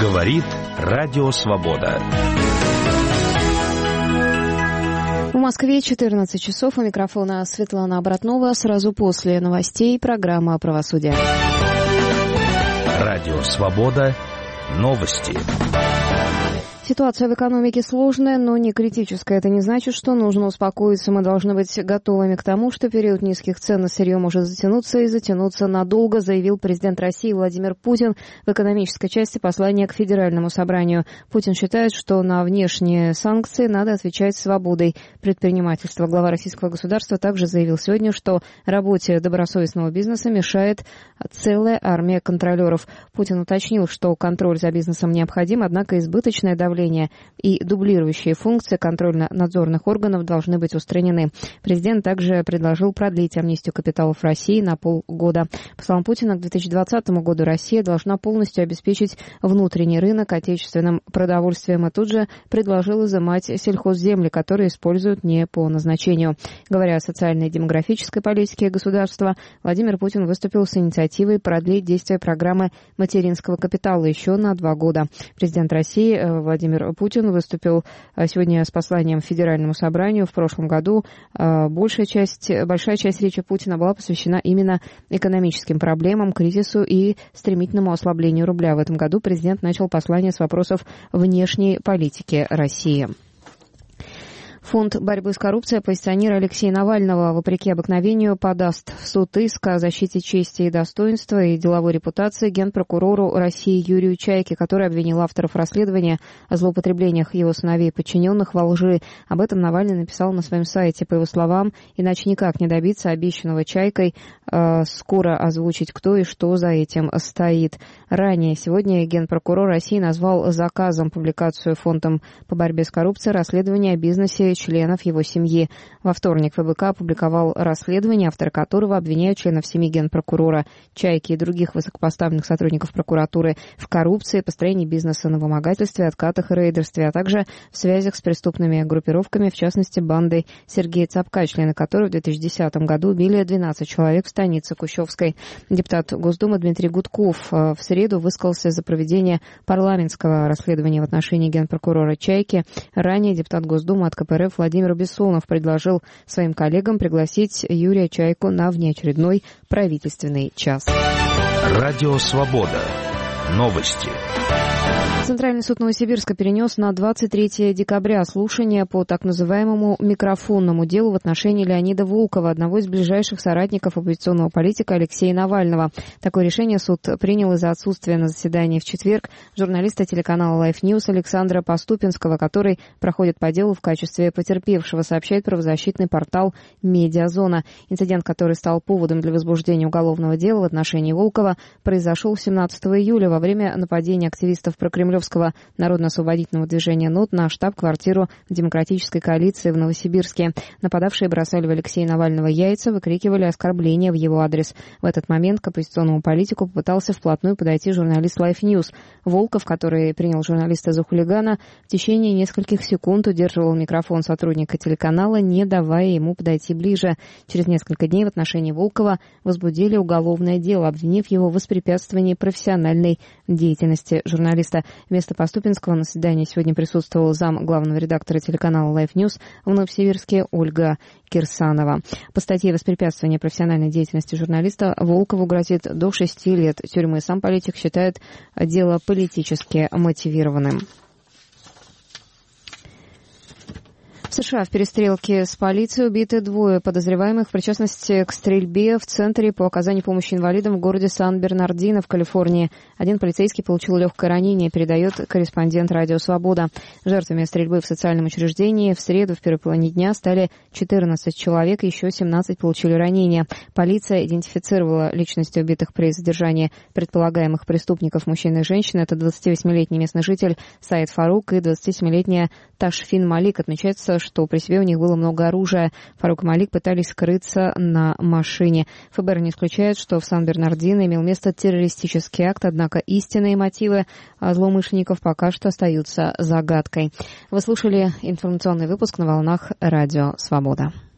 Говорит Радио Свобода. В Москве 14 часов. У микрофона Светлана Обратнова. Сразу после новостей программа «Правосудие». Радио Свобода. Новости. Ситуация в экономике сложная, но не критическая. Это не значит, что нужно успокоиться. Мы должны быть готовыми к тому, что период низких цен на сырье может затянуться и затянуться надолго, заявил президент России Владимир Путин в экономической части послания к Федеральному собранию. Путин считает, что на внешние санкции надо отвечать свободой предпринимательства. Глава российского государства также заявил сегодня, что работе добросовестного бизнеса мешает целая армия контролеров. Путин уточнил, что контроль за бизнесом необходим, однако избыточное давление и дублирующие функции контрольно-надзорных органов должны быть устранены. Президент также предложил продлить амнистию капиталов России на полгода. По словам Путина, к 2020 году Россия должна полностью обеспечить внутренний рынок отечественным продовольствием, и тут же предложил изымать сельхозземли, которые используют не по назначению. Говоря о социальной и демографической политике государства, Владимир Путин выступил с инициативой продлить действие программы материнского капитала еще на 2 года. Президент России Владимир Путин выступил сегодня с посланием к Федеральному собранию. В прошлом году большая часть речи Путина была посвящена именно экономическим проблемам, кризису и стремительному ослаблению рубля. В этом году президент начал послание с вопросов внешней политики России. Фонд борьбы с коррупцией оппозиционера Алексея Навального, вопреки обыкновению, подаст в суд иск о защите чести и достоинства и деловой репутации генпрокурору России Юрию Чайке, который обвинил авторов расследования о злоупотреблениях его сыновей и подчиненных во лжи. Об этом Навальный написал на своем сайте. По его словам, иначе никак не добиться обещанного Чайкой скоро озвучить, кто и что за этим стоит. Ранее сегодня генпрокурор России назвал заказом публикацию Фондом по борьбе с коррупцией расследования о бизнесе членов его семьи. Во вторник ФБК опубликовал расследование, авторы которого обвиняют членов семьи генпрокурора Чайки и других высокопоставленных сотрудников прокуратуры в коррупции, построении бизнеса на вымогательстве, откатах и рейдерстве, а также в связях с преступными группировками, в частности, бандой Сергея Цапка, члены которой в 2010 году убили 12 человек в станице Кущевской. Депутат Госдумы Дмитрий Гудков в среду высказался за проведение парламентского расследования в отношении генпрокурора Чайки. Ранее депутат Госдумы от КПРФ Владимир Бессонов предложил своим коллегам пригласить Юрия Чайку на внеочередной правительственный час. Радио Свобода. Новости. Центральный суд Новосибирска перенес на 23 декабря слушание по так называемому микрофонному делу в отношении Леонида Волкова, одного из ближайших соратников оппозиционного политика Алексея Навального. Такое решение суд принял из-за отсутствия на заседании в четверг журналиста телеканала Life News Александра Поступинского, который проходит по делу в качестве потерпевшего, сообщает правозащитный портал «Медиазона». Инцидент, который стал поводом для возбуждения уголовного дела в отношении Волкова, произошел 17 июля во время нападения активистов прокремлевского народно-освободительного движения НОТ на штаб-квартиру Демократической коалиции в Новосибирске. Нападавшие бросали в Алексея Навального яйца, выкрикивали оскорбления в его адрес. В этот момент к оппозиционному политику попытался вплотную подойти журналист Life News. Волков, который принял журналиста за хулигана, в течение нескольких секунд удерживал микрофон сотрудника телеканала, не давая ему подойти ближе. Через несколько дней в отношении Волкова возбудили уголовное дело, обвинив его в воспрепятствовании профессиональной деятельности журналиста. Вместо Поступинского на заседании сегодня присутствовал зам главного редактора телеканала Life News в Новосибирске Ольга Кирсанова. По статье «Воспрепятствование профессиональной деятельности журналиста» Волкову грозит до 6 лет тюрьмы. Сам политик считает дело политически мотивированным. В США в перестрелке с полицией убиты 2 подозреваемых в причастности к стрельбе в центре по оказанию помощи инвалидам в городе Сан-Бернардино в Калифорнии. Один полицейский получил легкое ранение, передает корреспондент «Радио Свобода». Жертвами стрельбы в социальном учреждении в среду в первой половине дня стали 14 человек, еще 17 получили ранения. Полиция идентифицировала личности убитых при задержании предполагаемых преступников мужчин и женщин. Это 28-летний местный житель Саид Фарук и 27-летняя Ташфин Малик. Отмечается, что при себе у них было много оружия. Фарук и Малик пытались скрыться на машине. ФБР не исключает, что в Сан-Бернардино имел место террористический акт, однако истинные мотивы злоумышленников пока что остаются загадкой. Вы слушали информационный выпуск на волнах Радио Свобода.